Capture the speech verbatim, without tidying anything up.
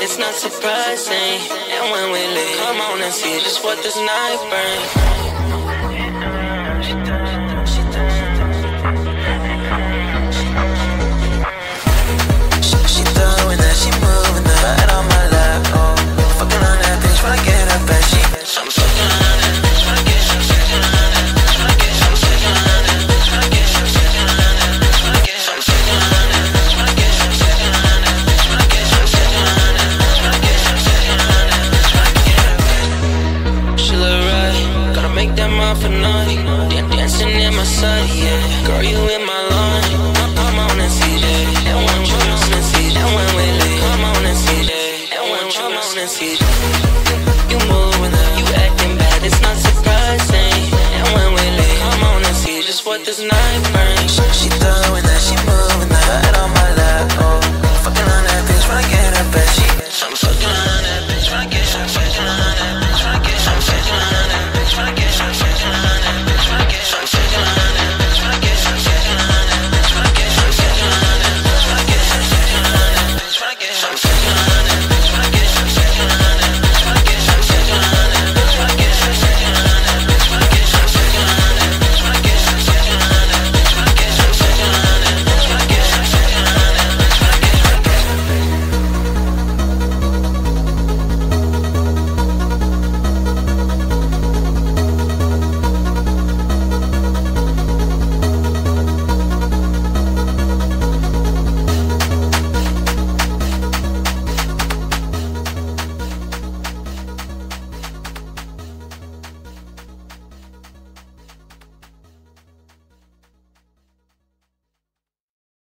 it's not surprising. And when we leave, come on and see just what this night brings. She throwing that, she moving that, right on my lap, oh. Fucking on that bitch when I get up and she, I'm fucking on that bitch when I get, I'm fucking on that bitch when I get, I'm fucking on that bitch when I get, I'm fucking on that bitch when I get, I'm fucking on that bitch when I get, I'm fucking on that bitch when I get, I'm fucking on that bitch when I get, I'm fucking on that bitch when I get. She look right, gotta make that mouth for night, dancing in my sight, yeah. Girl, you in my line, come on and see that, and when come on and see that, when we leave, come on and see that, and when come on and see that.